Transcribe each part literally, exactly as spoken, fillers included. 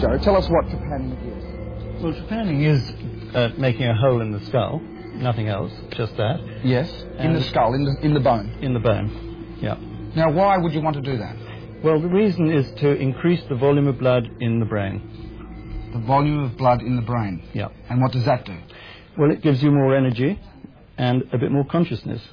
Joe, tell us what trepanning is. Well, trepanning is uh, making a hole in the skull, nothing else, just that. Yes, and in the skull, in the, in the bone. In the bone, yeah. Now, why would you want to do that? Well, the reason is to increase the volume of blood in the brain. The volume of blood in the brain? Yeah. And what does that do? Well, it gives you more energy and a bit more consciousness.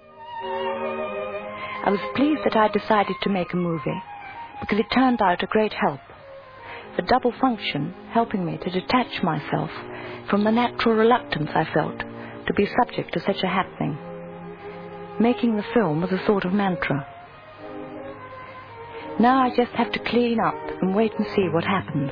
I was pleased that I decided to make a movie because it turned out a great help. The double function helping me to detach myself from the natural reluctance I felt to be subject to such a happening. Making the film was a sort of mantra. Now I just have to clean up and wait and see what happens.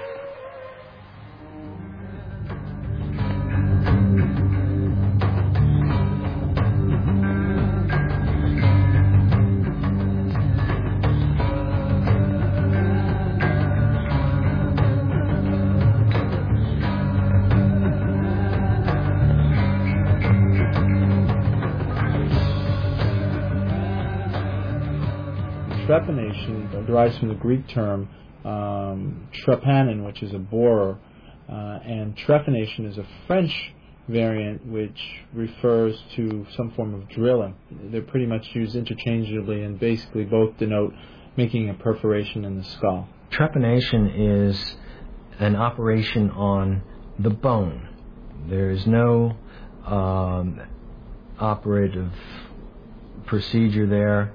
Trepanation derives from the Greek term um, trepanin, which is a borer, uh, and trephination is a French variant which refers to some form of drilling. They're pretty much used interchangeably and basically both denote making a perforation in the skull. Trepanation is an operation on the bone. There is no um, operative procedure there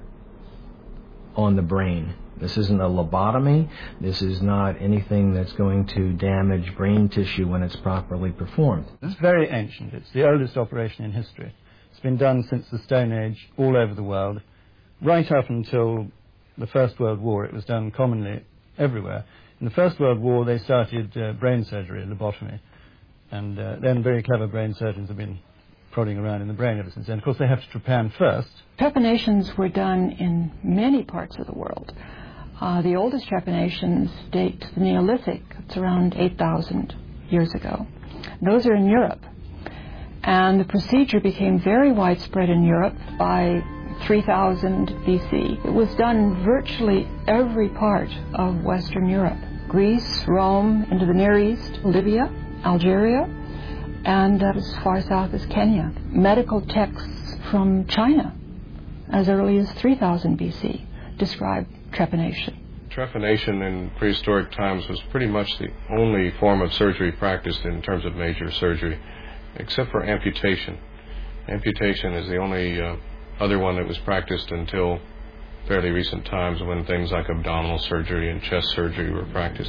on the brain. This isn't a lobotomy. This is not anything that's going to damage brain tissue when it's properly performed. It's very ancient. It's the oldest operation in history. It's been done since the Stone Age all over the world. Right up until the First World War, it was done commonly everywhere. In the First World War, they started uh, brain surgery, lobotomy, and uh, then very clever brain surgeons have been prodding around in the brain ever since then. Of course, they have to trepan first. Trepanations were done in many parts of the world. Uh, the oldest trepanations date to the Neolithic. It's around eight thousand years ago. Those are in Europe. And the procedure became very widespread in Europe by three thousand B C. It was done in virtually every part of Western Europe. Greece, Rome, into the Near East, Libya, Algeria, and uh, as far south as Kenya. Medical texts from China, as early as three thousand B C, describe trepanation. Trepanation in prehistoric times was pretty much the only form of surgery practiced in terms of major surgery, except for amputation. Amputation is the only uh, other one that was practiced until fairly recent times, when things like abdominal surgery and chest surgery were practiced.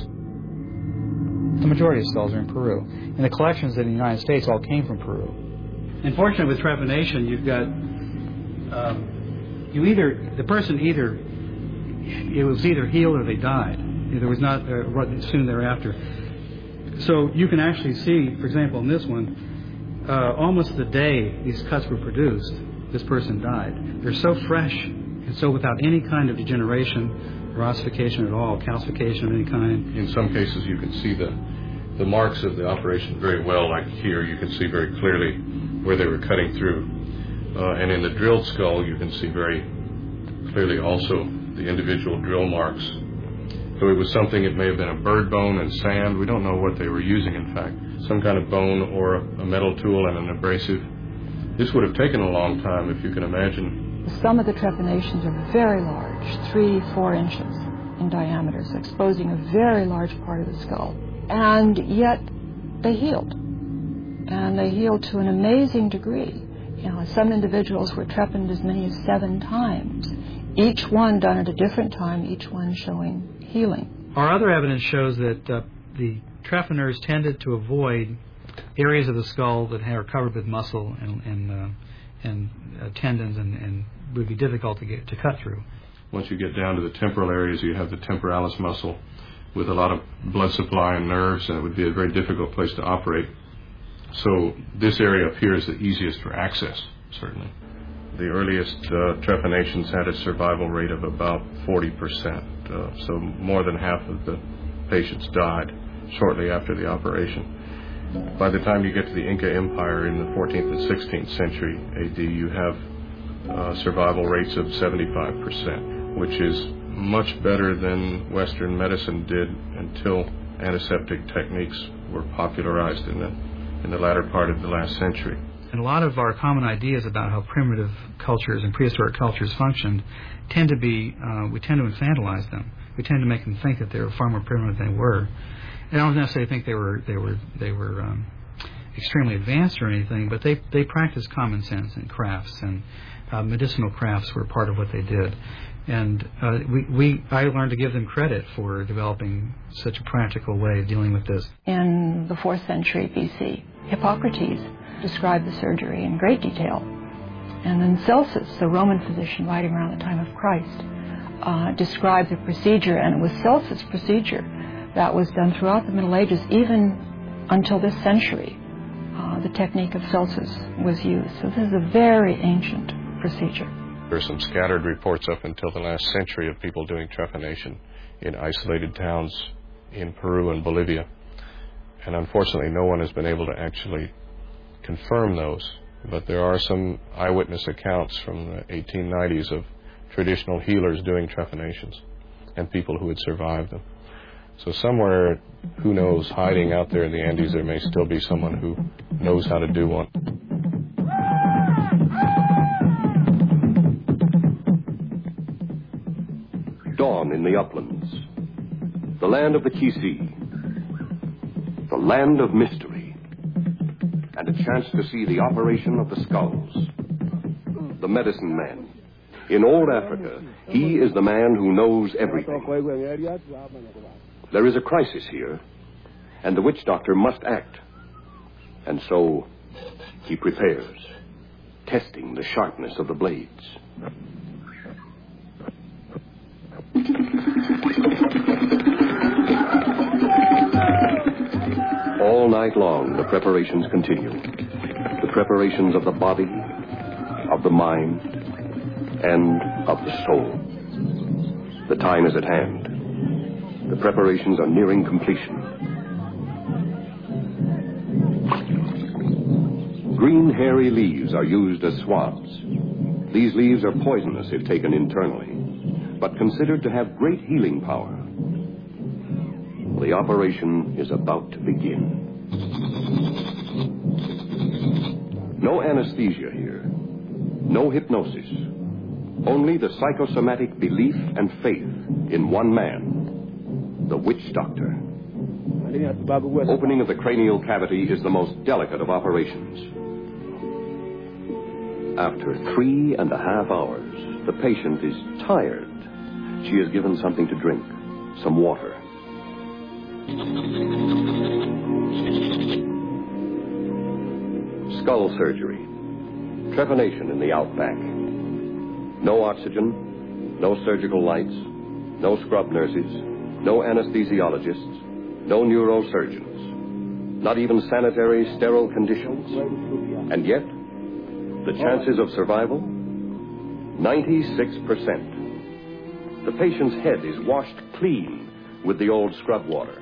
The majority of skulls are in Peru, and the collections in the United States all came from Peru. Unfortunately, with trepanation, you've got um, you either the person either it was either healed or they died. There was not uh, soon thereafter. So you can actually see, for example, in this one, uh, almost the day these cuts were produced, this person died. They're so fresh and so without any kind of degeneration or ossification at all, calcification of any kind. In some cases, you can see the the marks of the operation very well. Like here, you can see very clearly where they were cutting through. Uh, and in the drilled skull, you can see very clearly also the individual drill marks. So it was something, it may have been a bird bone and sand. We don't know what they were using, in fact. Some kind of bone or a metal tool and an abrasive. This would have taken a long time, if you can imagine. Some of the trepanations are very large, three, four inches in diameter, so exposing a very large part of the skull. And yet they healed. And they healed to an amazing degree. You know, some individuals were trepanned as many as seven times, each one done at a different time, each one showing healing. Our other evidence shows that uh, the trepaners tended to avoid areas of the skull that are covered with muscle and and, uh, and uh, tendons and, and would be difficult to get to cut through. Once you get down to the temporal areas, you have the temporalis muscle with a lot of blood supply and nerves, and it would be a very difficult place to operate. So this area up here is the easiest for access, certainly. The earliest uh, trepanations had a survival rate of about forty percent, uh, so more than half of the patients died shortly after the operation. By the time you get to the Inca Empire in the fourteenth and sixteenth century A D, you have uh, survival rates of seventy-five percent, which is much better than Western medicine did until antiseptic techniques were popularized in the in the latter part of the last century. And a lot of our common ideas about how primitive cultures and prehistoric cultures functioned tend to be, uh, we tend to infantilize them. We tend to make them think that they were far more primitive than they were. And I don't necessarily think they were they were they were um, extremely advanced or anything, but they they practiced common sense and crafts, and uh, medicinal crafts were part of what they did. And uh, we, we I learned to give them credit for developing such a practical way of dealing with this. In the fourth century B C, Hippocrates described the surgery in great detail. And then Celsus, the Roman physician writing around the time of Christ, uh, described the procedure, and it was Celsus' procedure that was done throughout the Middle Ages, even until this century. Uh, the technique of Celsus was used. So this is a very ancient procedure. There are some scattered reports up until the last century of people doing trephination in isolated towns in Peru and Bolivia. And unfortunately, no one has been able to actually confirm those. But there are some eyewitness accounts from the eighteen nineties of traditional healers doing trephinations and people who had survived them. So somewhere, who knows, hiding out there in the Andes, there may still be someone who knows how to do one. Dawn in the uplands, the land of the Kisi, the land of mystery, and a chance to see the operation of the skulls. The medicine man. In old Africa, he is the man who knows everything. There is a crisis here, and the witch doctor must act. And so he prepares, testing the sharpness of the blades. All night long, the preparations continue. The preparations of the body, of the mind, and of the soul. The time is at hand. The preparations are nearing completion. Green, hairy leaves are used as swabs. These leaves are poisonous if taken internally, but considered to have great healing power. The operation is about to begin. No anesthesia here. No hypnosis. Only the psychosomatic belief and faith in one man, the witch doctor. Opening of the cranial cavity is the most delicate of operations. After three and a half hours, the patient is tired. She is given something to drink, some water. Skull surgery. Trephination in the outback. No oxygen, no surgical lights, no scrub nurses, no anesthesiologists, no neurosurgeons, not even sanitary, sterile conditions. And yet, the chances of survival? ninety-six percent. The patient's head is washed clean with the old scrub water.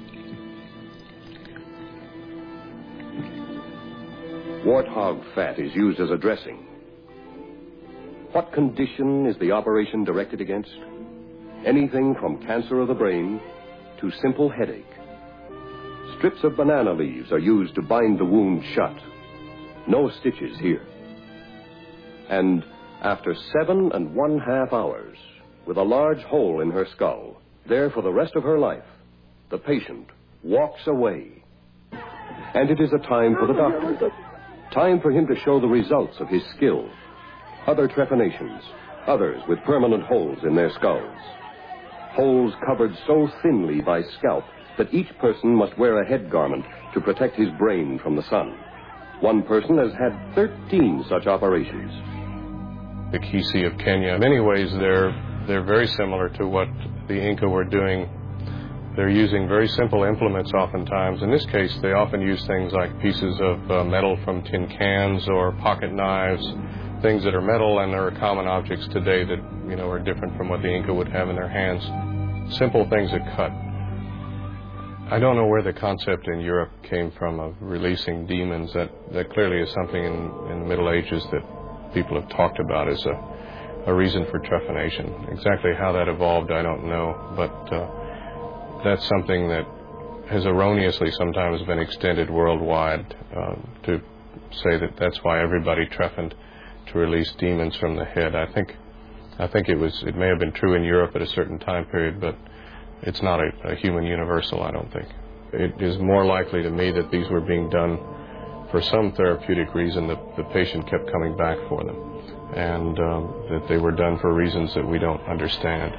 Warthog fat is used as a dressing. What condition is the operation directed against? Anything from cancer of the brain to simple headache. Strips of banana leaves are used to bind the wound shut. No stitches here. And after seven and one half hours, with a large hole in her skull, there for the rest of her life, the patient walks away. And it is a time for the doctor. Time for him to show the results of his skill. Other trephinations, others with permanent holes in their skulls. Holes covered so thinly by scalp that each person must wear a head garment to protect his brain from the sun. One person has had thirteen such operations. The Kisi of Kenya, in many ways, they're, they're very similar to what the Inca were doing. They're using very simple implements oftentimes. In this case, they often use things like pieces of uh, metal from tin cans or pocket knives, things that are metal and are common objects today that, you know, are different from what the Inca would have in their hands. Simple things that cut. I don't know where the concept in Europe came from of releasing demons. That, that clearly is something in, in the Middle Ages that people have talked about as a, a reason for trephination. Exactly how that evolved, I don't know, but uh, that's something that has erroneously sometimes been extended worldwide uh, to say that that's why everybody trephined to release demons from the head. I think I think it was it may have been true in Europe at a certain time period, but it's not a, a human universal, I don't think. It is more likely to me that these were being done for some therapeutic reason, that the patient kept coming back for them, and um, that they were done for reasons that we don't understand.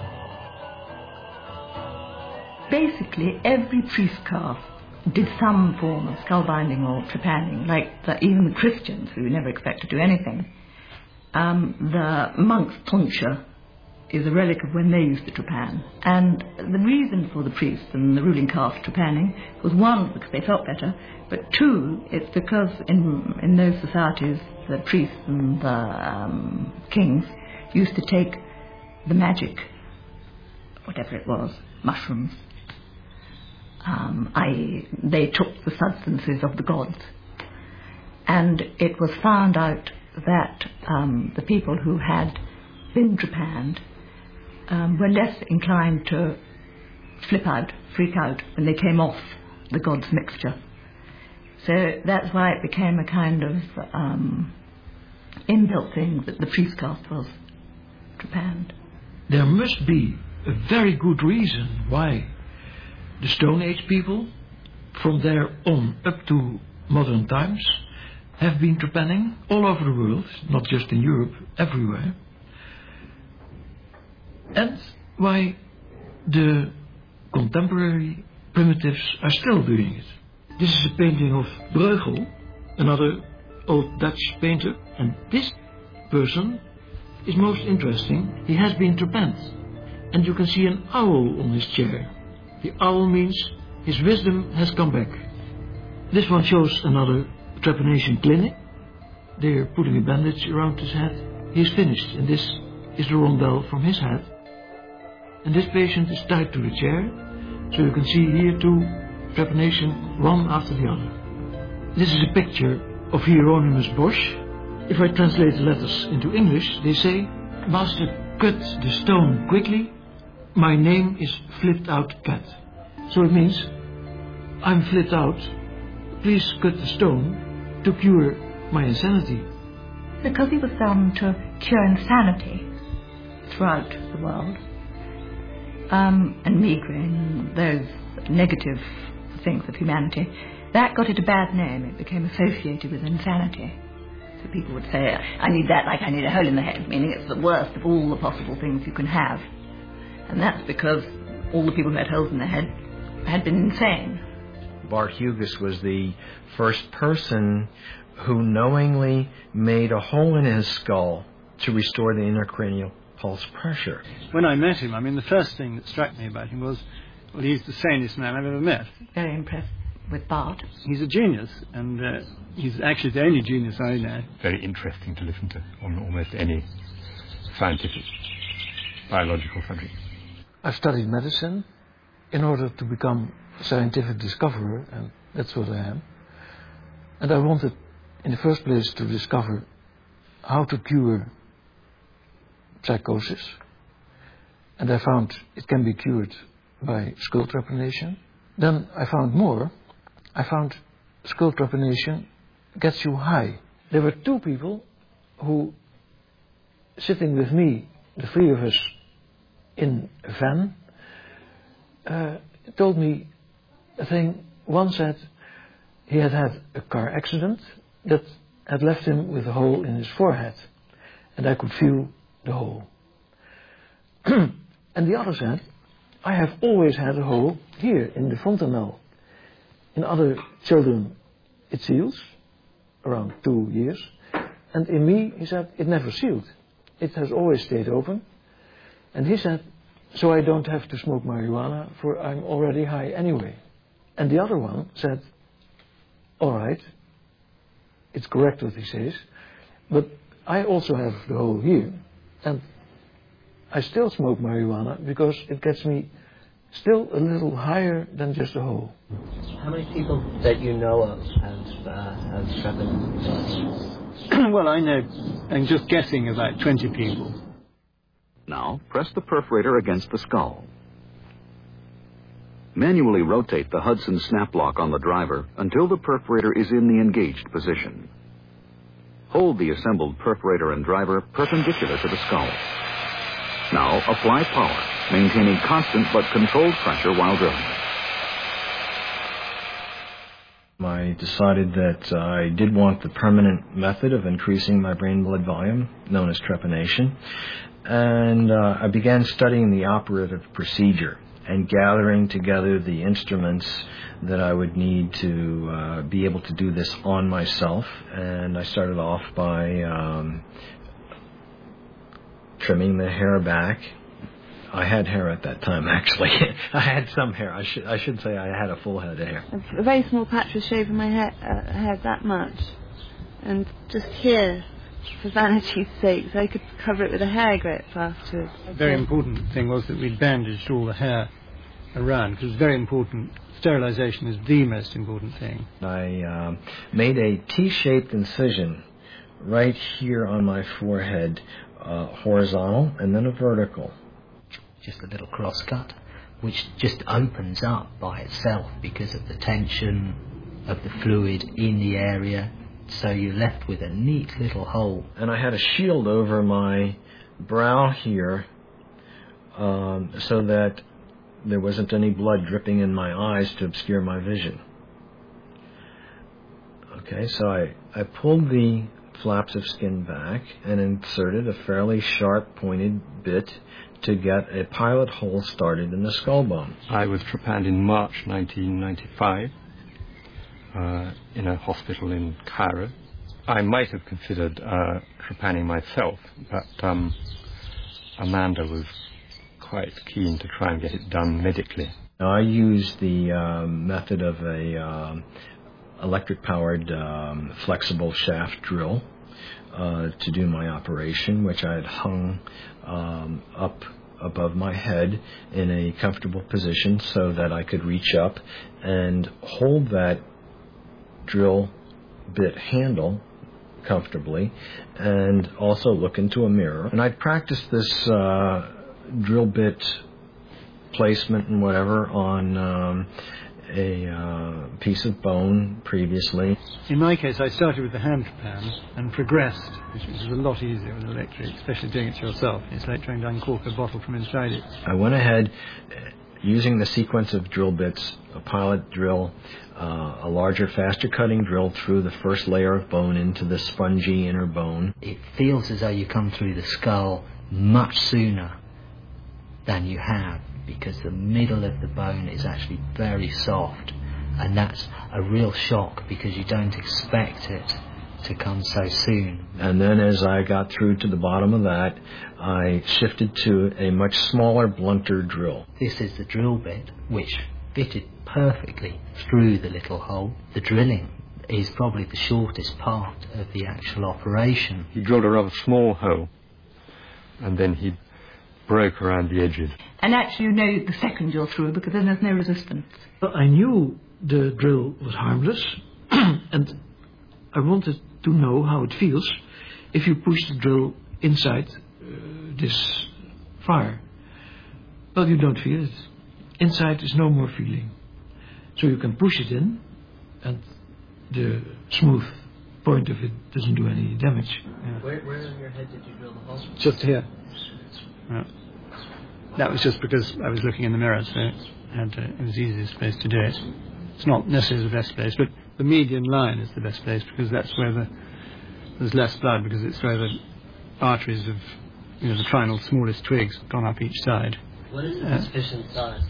Basically, every priest caste did some form of skull binding or trepanning, like the, even the Christians, who never expect to do anything. Um, the monk's tonsure is a relic of when they used to trepan. And the reason for the priests and the ruling caste trepanning was, one, because they felt better, but two, it's because in in those societies, the priests and the um, kings used to take the magic, whatever it was, mushrooms, um, that is they took the substances of the gods. And it was found out that um, the people who had been trepanned Um, were less inclined to flip out, freak out, when they came off the god's mixture. So that's why it became a kind of um, inbuilt thing that the priest caste was trepanned. There must be a very good reason why the Stone Age people, from there on up to modern times, have been trepanning all over the world, not just in Europe, everywhere. And why the contemporary primitives are still doing it. This is a painting of Bruegel, another old Dutch painter, and this person is most interesting. He has been trepanned, and you can see an owl on his chair. The owl means his wisdom has come back. This one shows another trepanation clinic. They're putting a bandage around his head. He's finished, and this is the rondel from his head. And this patient is tied to the chair, so you can see here two trepanation, one after the other. This is a picture of Hieronymus Bosch. If I translate the letters into English, they say, "Master, cut the stone quickly. My name is Flipped Out Cat." So it means, I'm flipped out. Please cut the stone to cure my insanity. Because he was done to cure insanity throughout the world, Um, and migraine, those negative things of humanity, that got it a bad name. It became associated with insanity. So people would say, I need that like I need a hole in the head, meaning it's the worst of all the possible things you can have. And that's because all the people who had holes in their head had been insane. Bart Hugus was the first person who knowingly made a hole in his skull to restore the intracranial pulse pressure. When I met him, I mean, the first thing that struck me about him was, well, he's the sanest man I've ever met. Very impressed with Bart. He's a genius, and uh, he's actually the only genius I know. Very interesting to listen to on almost any scientific, biological subject. I've studied medicine in order to become a scientific discoverer, and that's what I am. And I wanted, in the first place, to discover how to cure psychosis, and I found it can be cured by skull trepanation. Then I found more. I found skull trepanation gets you high. There were two people who, sitting with me, the three of us, in a van, uh, told me a thing. One said he had had a car accident that had left him with a hole in his forehead, and I could feel the hole. And the other said, I have always had a hole here in the fontanelle. In other children it seals, around two years, and in me, he said, it never sealed. It has always stayed open. And he said, so I don't have to smoke marijuana, for I'm already high anyway. And the other one said, all right, it's correct what he says, but I also have the hole here. And I still smoke marijuana because it gets me still a little higher than just a hole. How many people that you know of have, uh, have trepanation? Well, I know, I'm just guessing, about twenty people. Now, press the perforator against the skull. Manually rotate the Hudson snap lock on the driver until the perforator is in the engaged position. Hold the assembled perforator and driver perpendicular to the skull. Now apply power, maintaining constant but controlled pressure while drilling. I decided that uh, I did want the permanent method of increasing my brain blood volume, known as trepanation, and uh, I began studying the operative procedure and gathering together the instruments that I would need to uh, be able to do this on myself. And I started off by um, trimming the hair back. I had hair at that time, actually. I had some hair. I should I should say I had a full head of hair. A very small patch was shaving my hair, uh, hair that much, and just here, for vanity's sake, so I could cover it with a hair grip afterwards. A very important thing was that we bandaged all the hair around, because it's very important. Sterilization is the most important thing. I uh, made a T-shaped incision right here on my forehead, uh, horizontal and then a vertical. Just a little cross cut, which just opens up by itself because of the tension of the fluid in the area, so you're left with a neat little hole. And I had a shield over my brow here, um, so that there wasn't any blood dripping in my eyes to obscure my vision. Okay, so I, I pulled the flaps of skin back and inserted a fairly sharp pointed bit to get a pilot hole started in the skull bone. I was trepanned in March nineteen ninety-five uh, in a hospital in Cairo. I might have considered uh, trepanning myself, but um, Amanda was quite keen to try and get it done medically. Now, I used the um, method of a um, electric-powered um, flexible shaft drill uh, to do my operation, which I had hung um, up above my head in a comfortable position so that I could reach up and hold that drill bit handle comfortably and also look into a mirror. And I'd practiced this uh, drill bit placement and whatever on um, a uh, piece of bone previously. In my case, I started with the hand trepan and progressed, which is a lot easier with electric, especially doing it to yourself. It's like trying to uncork a bottle from inside it. I went ahead using the sequence of drill bits, a pilot drill, uh, a larger, faster cutting drill through the first layer of bone into the spongy inner bone. It feels as though you come through the skull much sooner than you have, because the middle of the bone is actually very soft, and that's a real shock because you don't expect it to come so soon. And then as I got through to the bottom of that, I shifted to a much smaller, blunter drill. This is the drill bit, which fitted perfectly through the little hole. The drilling is probably the shortest part of the actual operation. He drilled a rather small hole, and then he broke around the edges. And actually you know the second you're through because then there's no resistance. But I knew the drill was harmless and I wanted to know how it feels if you push the drill inside uh, this fire. Well, you don't feel it. Inside is no more feeling. So you can push it in and the smooth point of it doesn't do any damage. Yeah. Where, where in your head did you drill the hole? Just here. Yeah. That was just because I was looking in the mirror, so it, had to, it was the easiest place to do it. It's not necessarily the best place, but the median line is the best place because that's where the, there's less blood, because it's where the arteries of, you know, the trinal smallest twigs have gone up each side. What is the uh, sufficient size?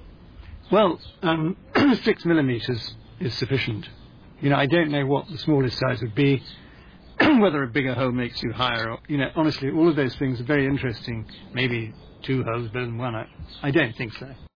Well, um, six millimetres is sufficient. You know, I don't know what the smallest size would be, whether a bigger hole makes you higher, or, you know, honestly, all of those things are very interesting. Maybe two holes better than one. I, I don't think so.